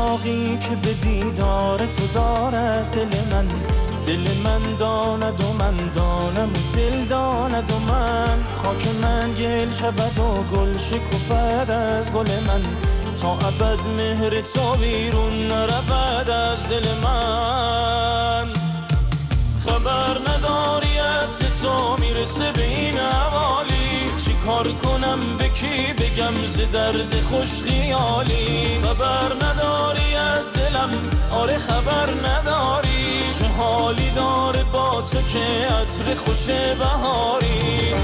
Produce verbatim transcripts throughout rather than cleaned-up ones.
شوقی که به دیدار تو دارد دل من، دل من داند و من دانم و دل داند و من. خاک من گل شود و گل شکفد از گل من، تا ابد مهر تو بیرون نرود از دل من. خبر نداری عطر تو میرسه به این حوالی، چی کار کنم به کی بگم ز درد خوش خیالی. خبر نداری از دلم، آره خبر نداری، چه حالی داره با تو که عطر خوش بهاری.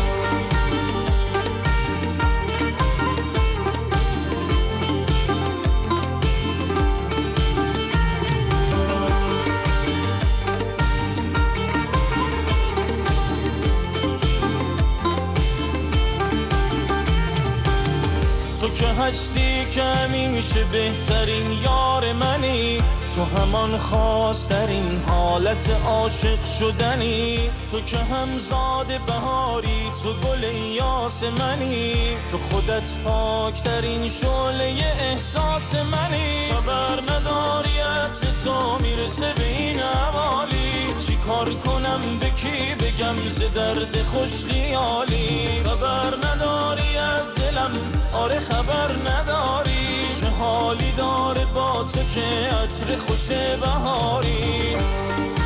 تو که هستی که همیشه بهترین یار منی، تو همان خواسترین حالت عاشق شدنی. تو که همزاد بهاری، تو گل یاس منی، تو خودت پاکترین شعله احساس منی. خبر نداری عطر تو میرسه به این حوالی، چی کار کنم به کی بگم ز درد خوش خیالی. خبر نداری از دلم، آره خبر نداری، چه حالی داره با تو که عطر خوش بهاری.